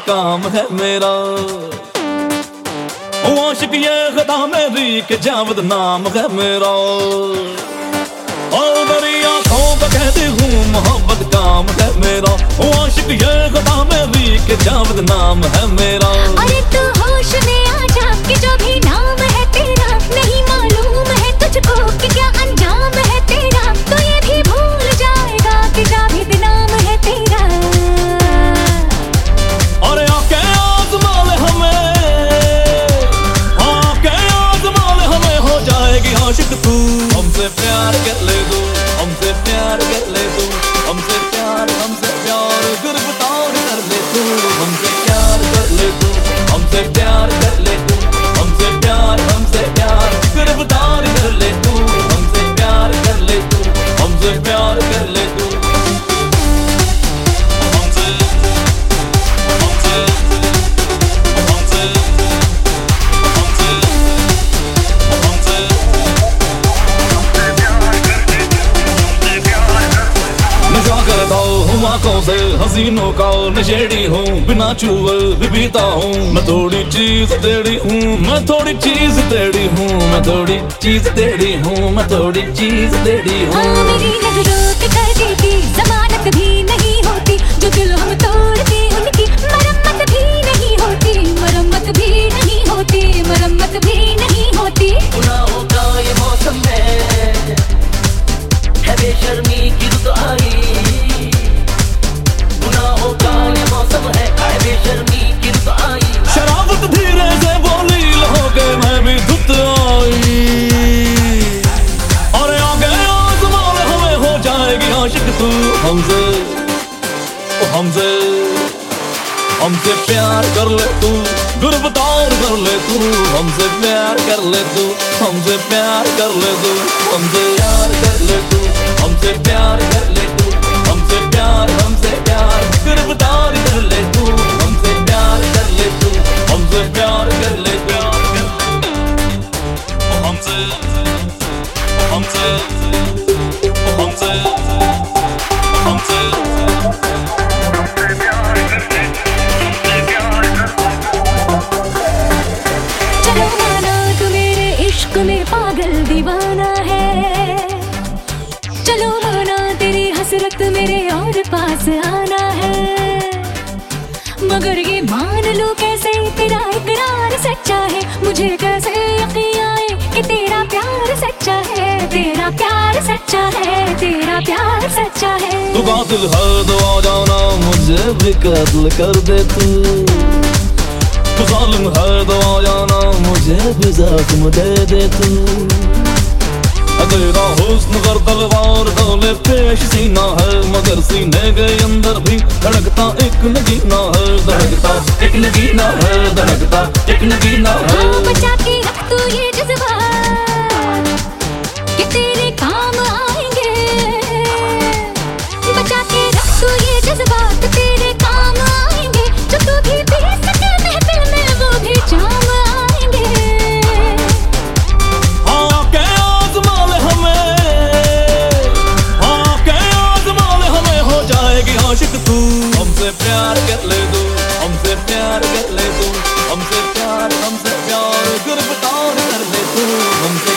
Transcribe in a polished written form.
काम है मेरा। आशिक ये खता मेरी कि जावद नाम है मेरा। और मेरी आँखों का कहती हूँ मोहब्बत काम है मेरा। आशिक ये खता मेरी कि जावद नाम है मेरा। अरे तू होश में आ जा कि जो भी नाम है तेरा नहीं मालूम है तुझको कि क्या अंजाम है तेरा। तो ये भी भूल जाएगा कि जावेद नाम है तेरा। अरे आके आज़मा ले हमें, आके आज़मा ले हमें, हो जाएगी आशिक तू। हमसे प्यार कर ले तू, हमसे प्यार कर ले तू, हमसे प्यार गिरफ्तार कर ले तू। हमसे प्यार कर ले तू, हमसे प्यार कर ले तू, हमसे प्यार गिरफ्तार कर ले तू। हमसे प्यार कर ले तू, हमसे प्यार कर ले तू। आँखों से हसीनों का नशेड़ी हूँ, बिना छुए भी पीता हूँ। मैं थोड़ी चीज तेरी हूँ, मैं थोड़ी चीज तेरी हूँ, मैं थोड़ी चीज तेरी हूँ, मैं थोड़ी चीज तेरी हूँ। मेरी नजरों के कर देती जमानत भी नहीं होती। जो दिल हम तोड़ते उनकी मरम्मत भी नहीं होती, मरम्मत भी नहीं होती, मरम्मत भी नहीं होती। गुनाहों का ये मौसम है बेशर्मी की रुत आई। शराबत धीरे से बोली लहोगे मैं भी धुत आई। और आगे आज़मा ले हमें, हो जाएगी आशिक तू। हमसे हमसे हमसे प्यार कर ले तू, गिरफ्तार कर ले तू। हमसे प्यार कर ले तू, हमसे प्यार कर ले तू, हमसे प्यार कर ले तू, हमसे प्यार कर ले तू, हमसे प्यार गिरफ्तार कर ले तू। हमसे प्यार कर ले तू, हमसे प्यार कर ले तू। हमसे हमसे हमसे हमसे चलो माना तू मेरे इश्क में पागल दीवाना है। चलो माना तेरी हसरत मेरे और पास आना है। मगर ये मान लो कैसे तेरा इकरार सच्चा है। मुझे कैसे यकीन आए कि तेरा प्यार सच्चा है, तेरा प्यार सच्चा है, तेरा प्यार सच्चा है। तू कातिल है तो आ जाना, मुझे भी कत्ल कर दे तू। तू जालिम है तो आ जाना, मुझे भी जख्म दे दे तू। तेरा हुस्न कर तलवार डोले पेश सीना है, मगर सीने के अंदर भी धड़कता एक नगीना है, धड़कता एक नगीना है, धड़कता एक नगीना है। बचा के रख तू ये जज्बात कि तेरे काम आएंगे। बचा के रख तू ये जज्बात तेरे काम आएंगे। जो तू भी पी सके महफिल में वो भी जाम आएंगे। आके आज़मा ले हमें, हो जाएगी आशिक तू। हमसे प्यार कर ले तू, हमसे प्यार कर ले तू, हमसे प्यार गिरफ्तार कर ले तू। हमसे